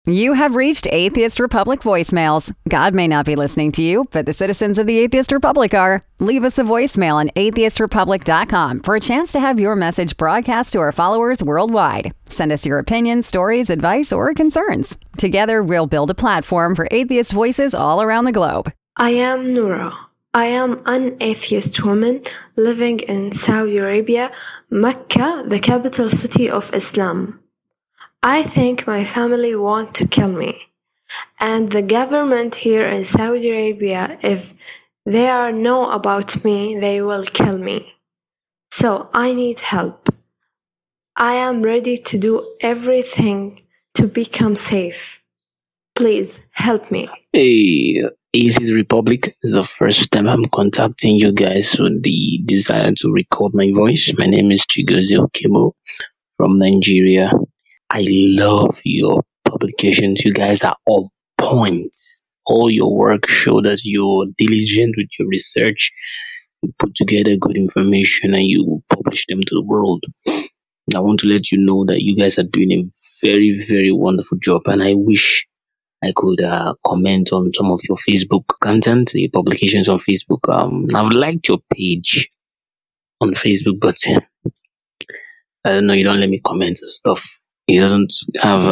You have reached Atheist Republic voicemails. God may not be listening to you, but the citizens of the Atheist Republic are. Leave us a voicemail on atheistrepublic.com for a chance to have your message broadcast to our followers worldwide. Send us your opinions, stories, advice, or concerns. Together, we'll build a platform for atheist voices all around the globe. I am Noura. I am an atheist woman living in Saudi Arabia, Mecca, the capital city of Islam. I think my family want to kill me. And the government here in Saudi Arabia, if they know about me, they will kill me. So I need help. I am ready to do everything to become safe. Please help me. Hey, Atheist Republic is the first time I'm contacting you guys with the desire to record my voice. My name is Chigozie Okebo from Nigeria. I love your publications. You guys are on point. All your work show that you're diligent with your research. You put together good information and you publish them to the world. I want to let you know that you guys are doing a very, very wonderful job, and I wish I could comment on some of your Facebook content, your publications on Facebook. I've liked your page on Facebook, but I don't know, you don't let me comment and stuff. It doesn't have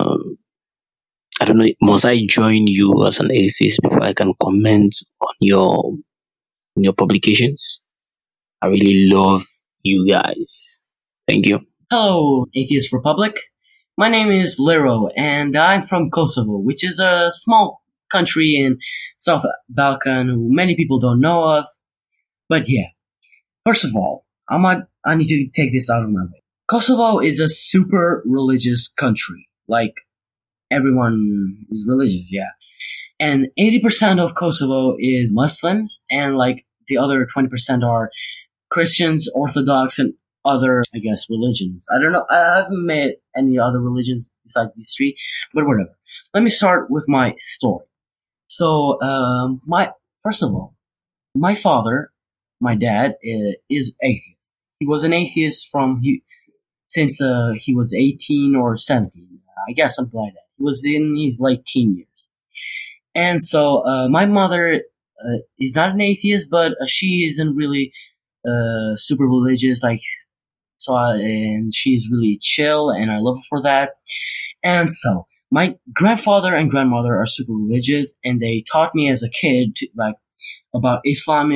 I don't know, must I join you as an atheist before I can comment on your publications? I really love you guys. Thank you. Hello, Atheist Republic. My name is Lero, and I'm from Kosovo, which is a small country in South Balkan who many people don't know of. But yeah, first of all, I need to take this out of my way. Kosovo is a super religious country. Like, everyone is religious, yeah. And 80% of Kosovo is Muslims, and like the other 20% are Christians, Orthodox, and other, I guess, religions. I don't know. I haven't met any other religions besides these three, but whatever. Let me start with my story. So, first of all, my father, my dad, is atheist. He was an atheist since he was 18 or 17. I guess something like that. He was in his late teen years. And so, my mother is not an atheist, but she isn't really super religious, and she's really chill, and I love her for that. And so, my grandfather and grandmother are super religious, and they taught me as a kid about Islam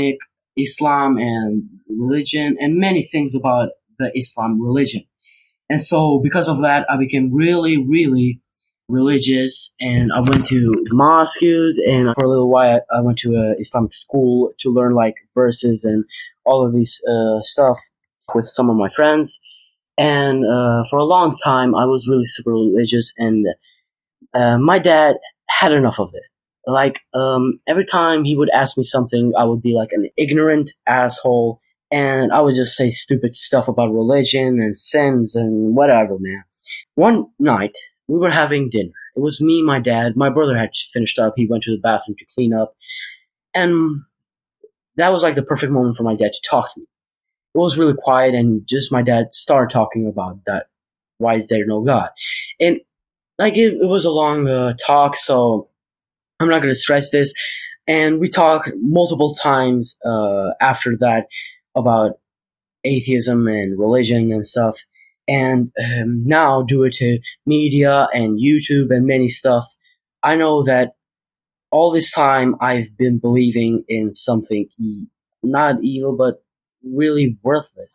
and religion, and many things about the Islam religion. And so, because of that, I became really, really religious, and I went to mosques, and for a little while, I went to an Islamic school to learn verses and all of these stuff with some of my friends. And for a long time, I was really super religious, and my dad had enough of it. Every time he would ask me something, I would be like an ignorant asshole, and I would just say stupid stuff about religion and sins and whatever, man. One night, we were having dinner. It was me, my dad. My brother had finished up. He went to the bathroom to clean up. And that was like the perfect moment for my dad to talk to me. It was really quiet, and just my dad started talking about that. Why is there no God? And it was a long talk, so I'm not going to stretch this. And we talked multiple times after that about atheism and religion and stuff. And now, due to media and YouTube and many stuff, I know that all this time I've been believing in something not evil, but really worthless.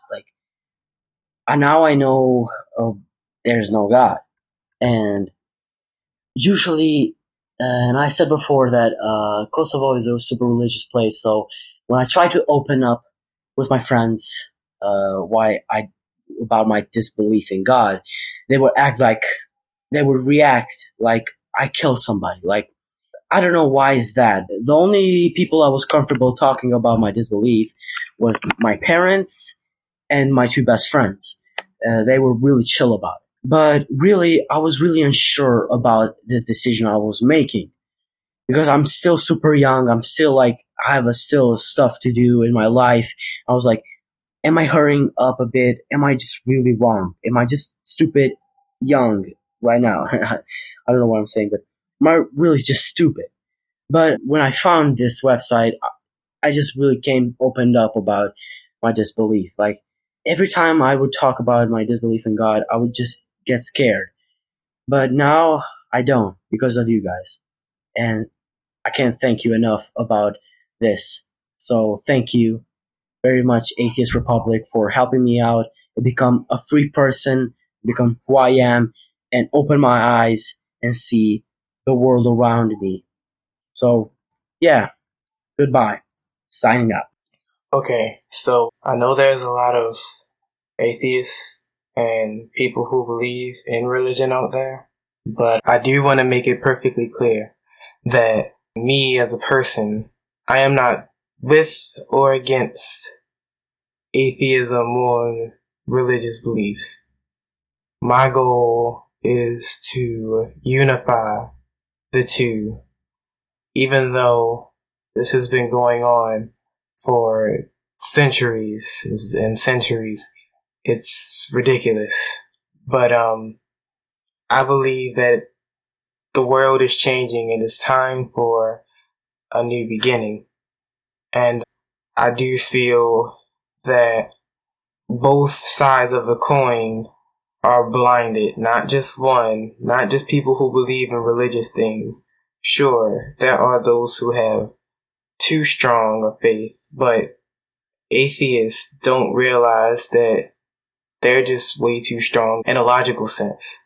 Now I know there's no God. And usually, and I said before that Kosovo is a super religious place, so when I try to open up with my friends about my disbelief in God, they would react like I killed somebody. I don't know why is that. The only people I was comfortable talking about my disbelief was my parents and my two best friends. They were really chill about it. But really, I was really unsure about this decision I was making, because I'm still super young. I'm still I have still stuff to do in my life. I was like, am I hurrying up a bit? Am I just really wrong? Am I just stupid, young, right now. I don't know what I'm saying, but am I really just stupid? But when I found this website, I just really opened up about my disbelief. Like, every time I would talk about my disbelief in God, I would just get scared. But now I don't, because of you guys. And I can't thank you enough about this. So thank you very much, Atheist Republic, for helping me out and become a free person, become who I am, and open my eyes and see the world around me. So, yeah, goodbye. Signing out. Okay, so I know there's a lot of atheists and people who believe in religion out there, but I do want to make it perfectly clear that me as a person, I am not with or against atheism or religious beliefs. My goal is to unify the two, even though this has been going on for centuries and centuries. It's ridiculous. But I believe that the world is changing and it's time for a new beginning. And I do feel that both sides of the coin are blinded, not just one, not just people who believe in religious things. Sure, there are those who have too strong a faith, but atheists don't realize that they're just way too strong in a logical sense.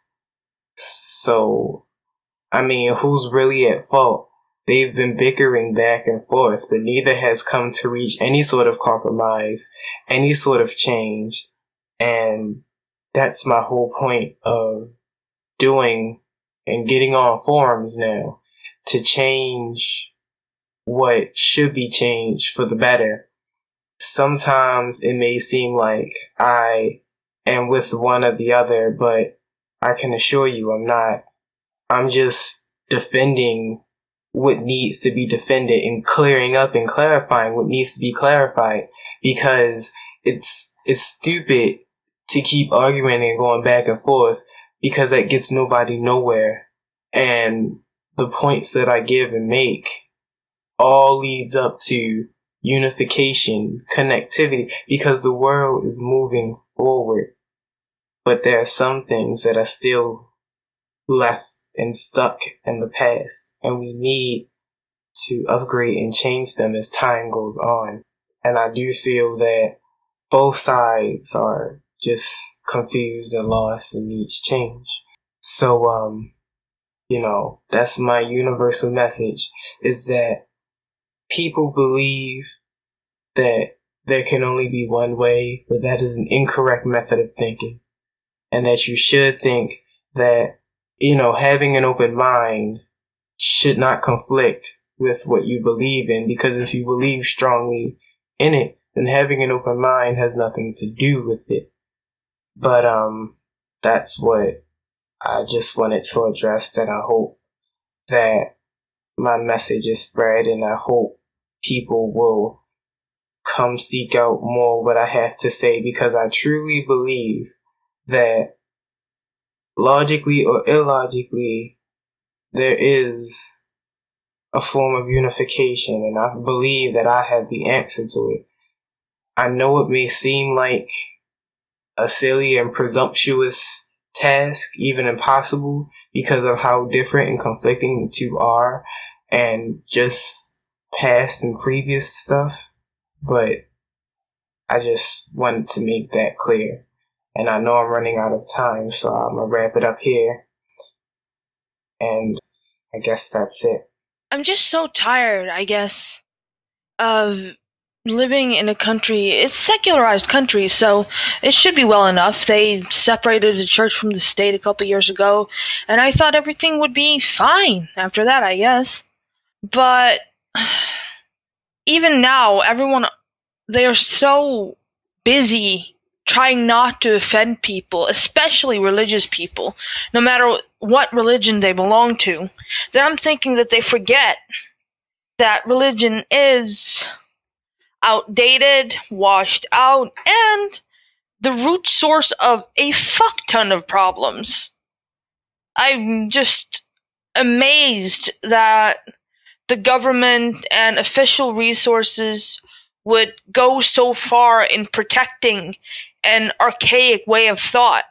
So, I mean, who's really at fault? They've been bickering back and forth, but neither has come to reach any sort of compromise, any sort of change. And that's my whole point of doing and getting on forums now, to change what should be changed for the better. Sometimes it may seem like I am with one or the other, but I can assure you I'm not. I'm just defending what needs to be defended and clearing up and clarifying what needs to be clarified, because it's stupid to keep arguing and going back and forth, because that gets nobody nowhere. And the points that I give and make all leads up to unification, connectivity, because the world is moving forward. But there are some things that are still left and stuck in the past, and we need to upgrade and change them as time goes on. And I do feel that both sides are just confused and lost and needs change. So, that's my universal message, is that people believe that there can only be one way, but that is an incorrect method of thinking. And that you should think that, having an open mind should not conflict with what you believe in, because if you believe strongly in it, then having an open mind has nothing to do with it. But that's what I just wanted to address, and I hope that my message is spread, and I hope people will come seek out more what I have to say, because I truly believe that logically or illogically there is a form of unification, and I believe that I have the answer to it. I know it may seem like a silly and presumptuous task, even impossible, because of how different and conflicting the two are, and just past and previous stuff, but I just wanted to make that clear. And I know I'm running out of time, so I'm going to wrap it up here. And I guess that's it. I'm just so tired, I guess, of living in a country. It's a secularized country, so it should be well enough. They separated the church from the state a couple years ago, and I thought everything would be fine after that, I guess. But even now, they are so busy trying not to offend people, especially religious people, no matter what religion they belong to, that I'm thinking that they forget that religion is outdated, washed out, and the root source of a fuck ton of problems. I'm just amazed that the government and official resources would go so far in protecting an archaic way of thought.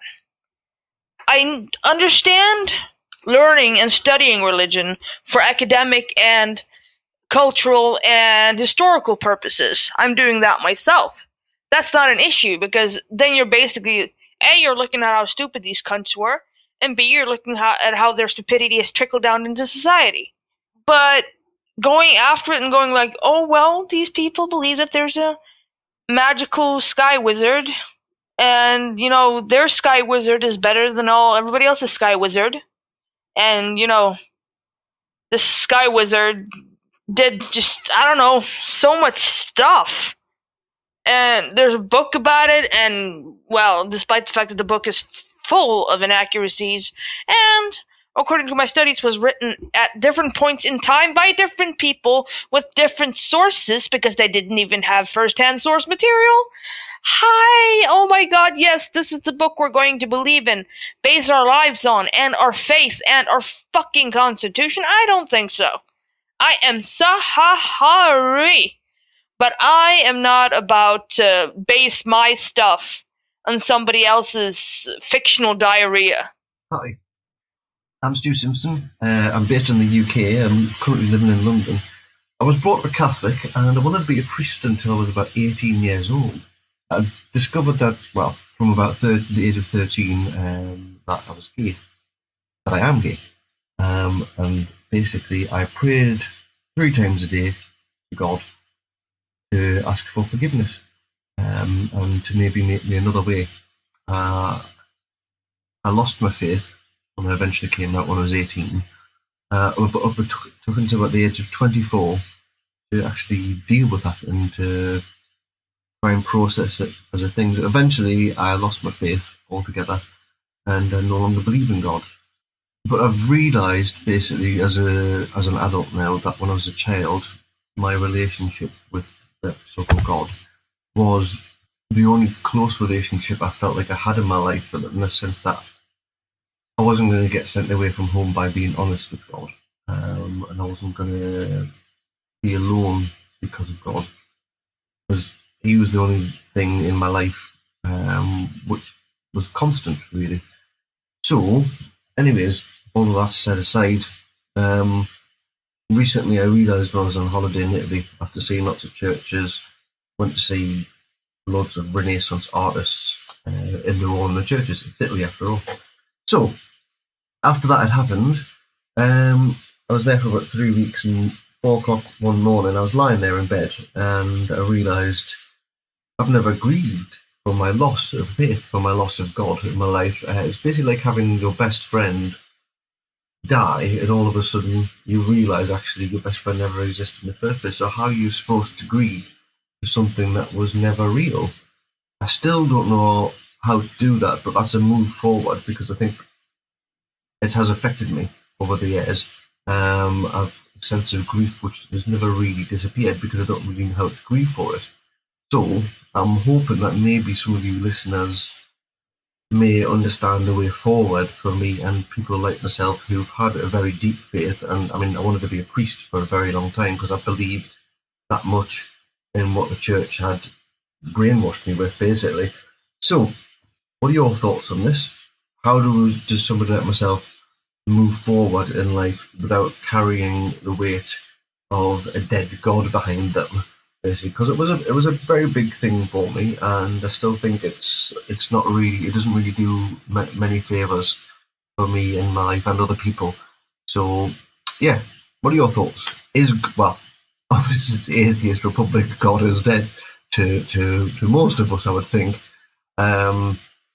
I understand learning and studying religion for academic and cultural and historical purposes. I'm doing that myself. That's not an issue because then you're basically A, you're looking at how stupid these cunts were, and B, you're looking at how their stupidity has trickled down into society. But going after it and going like, oh well, these people believe that there's a magical sky wizard, and their sky wizard is better than everybody else's sky wizard, and this sky wizard did just, I don't know, so much stuff. And there's a book about it, and, well, despite the fact that the book is full of inaccuracies, and, according to my studies, was written at different points in time by different people with different sources, because they didn't even have first-hand source material. Hi! Oh my god, yes, this is the book we're going to believe in, base our lives on, and our faith, and our fucking constitution? I don't think so. I am sorry, but I am not about to base my stuff on somebody else's fictional diarrhea. Hi, I'm Stu Simpson. I'm based in the UK. I'm currently living in London. I was brought up a Catholic, and I wanted to be a priest until I was about 18 years old. I discovered that, well, from about the age of 13, that I was gay, that I am gay. And basically, I prayed 3 times a day to God to ask for forgiveness, and to maybe make me another way. I lost my faith when I eventually came out when I was 18. But it took until about the age of 24 to actually deal with that and to try and process it as a thing. Eventually, I lost my faith altogether, and I no longer believe in God. But I've realised, basically, as an adult now, that when I was a child, my relationship with the so-called God was the only close relationship I felt like I had in my life, in the sense that I wasn't going to get sent away from home by being honest with God, and I wasn't going to be alone because of God, because He was the only thing in my life which was constant, really. So, anyways, all of that set aside, recently I realised when I was on holiday in Italy, after seeing lots of churches, went to see loads of Renaissance artists in the churches. It's Italy after all. So, after that had happened, I was there for about 3 weeks, and 4 o'clock one morning I was lying there in bed, and I realised I've never grieved for my loss of faith, for my loss of God in my life. It's basically like having your best friend die, and all of a sudden you realise actually your best friend never existed in the first place. So how are you supposed to grieve for something that was never real? I still don't know how to do that, but that's a move forward, because I think it has affected me over the years. I've a sense of grief which has never really disappeared, because I don't really know how to grieve for it. So I'm hoping that maybe some of you listeners may understand the way forward for me and people like myself who've had a very deep faith. And I mean, I wanted to be a priest for a very long time because I believed that much in what the church had brainwashed me with, basically. So, what are your thoughts on this? How does somebody like myself move forward in life without carrying the weight of a dead God behind them? Basically, because it was a very big thing for me, and I still think it's not really, it doesn't really do many favors for me in my life and other people. So yeah, what are your thoughts? Well, obviously it's Atheist Republic, God is dead to most of us, I would think. But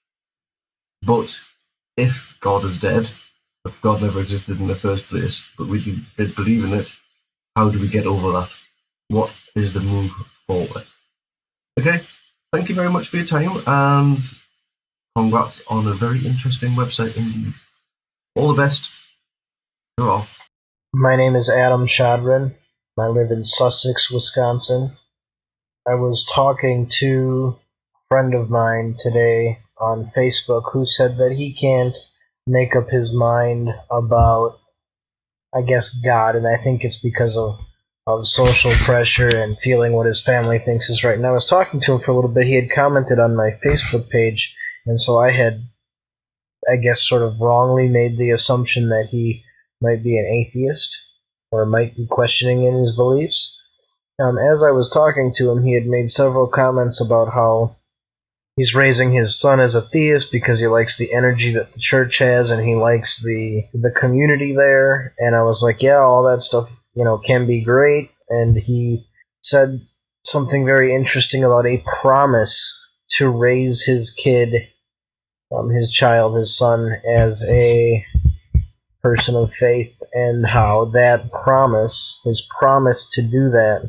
if God is dead, if God never existed in the first place, but we did believe in it, how do we get over that? What is the move forward? Okay, thank you very much for your time, and congrats on a very interesting website indeed. All the best. Hurrah. My name is Adam Shadrin. I live in Sussex, Wisconsin. I was talking to a friend of mine today on Facebook who said that he can't make up his mind about, I guess, God, and I think it's because of social pressure and feeling what his family thinks is right. And I was talking to him for a little bit. He had commented on my Facebook page, and so I had, I guess, sort of wrongly made the assumption that he might be an atheist or might be questioning in his beliefs. As I was talking to him, he had made several comments about how he's raising his son as a theist because he likes the energy that the church has and he likes the community there. And I was like, yeah, all that stuff, can be great. And he said something very interesting about a promise to raise his kid, his child, his son, as a person of faith, and how that promise, his promise to do that,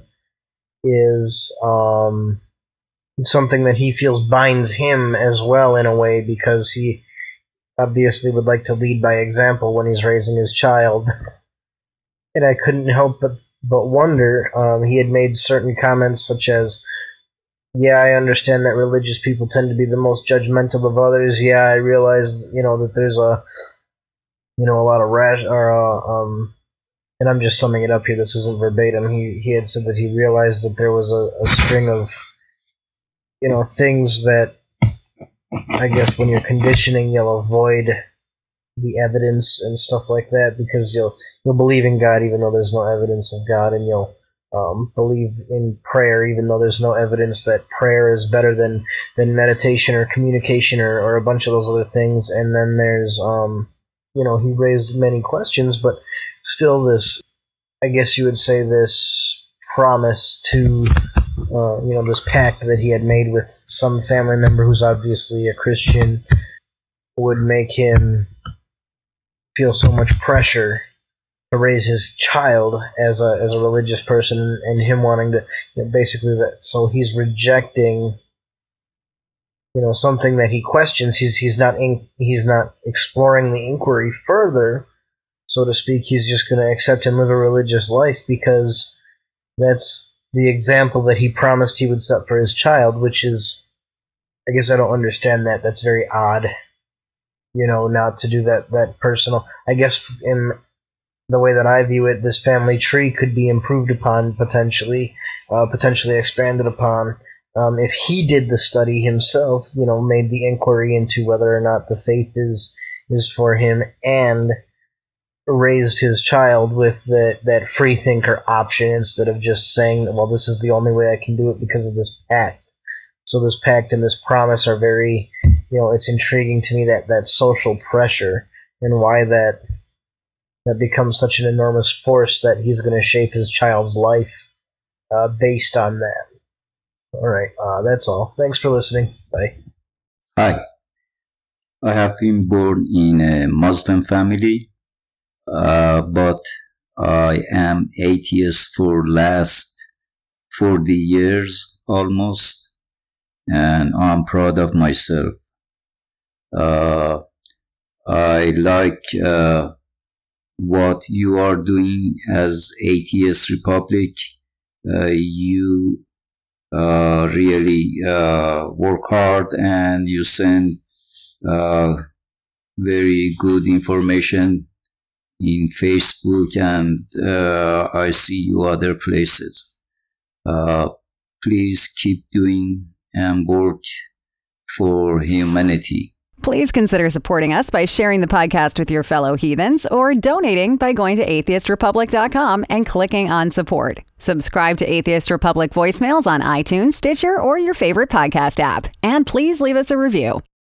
is something that he feels binds him as well in a way, because he obviously would like to lead by example when he's raising his child. And I couldn't help but wonder, he had made certain comments such as, yeah, I understand that religious people tend to be the most judgmental of others. Yeah, I realize, that there's a lot of and I'm just summing it up here, this isn't verbatim. He had said that he realized that there was a string of, things that, I guess, when you're conditioning, you'll avoid the evidence and stuff like that, because you'll believe in God even though there's no evidence of God, and you'll believe in prayer even though there's no evidence that prayer is better than meditation or communication or a bunch of those other things. And then there's, he raised many questions, but still this, I guess you would say, this promise to, this pact that he had made with some family member who's obviously a Christian would make him feel so much pressure to raise his child as a religious person, and him wanting to, basically that. So he's rejecting, something that he questions. He's not exploring the inquiry further, so to speak. He's just going to accept and live a religious life because that's the example that he promised he would set for his child, which is, I guess I don't understand that. That's very odd, not to do that personal. I guess in the way that I view it, this family tree could be improved upon, potentially expanded upon, if he did the study himself, made the inquiry into whether or not the faith is for him, and raised his child with that free thinker option instead of just saying, well, this is the only way I can do it because of this pact. So this pact and this promise are very, it's intriguing to me, that social pressure, and why that becomes such an enormous force that he's going to shape his child's life based on that. All right, that's all. Thanks for listening. Bye. Hi. I have been born in a Muslim family, but I am atheist for last 40 years almost, and I'm proud of myself. I like what you are doing as Atheist Republic. You really work hard, and you send very good information in Facebook, and I see you other places. Please keep doing and work for humanity. Please consider supporting us by sharing the podcast with your fellow heathens, or donating by going to atheistrepublic.com and clicking on support. Subscribe to Atheist Republic voicemails on iTunes, Stitcher, or your favorite podcast app. And please leave us a review.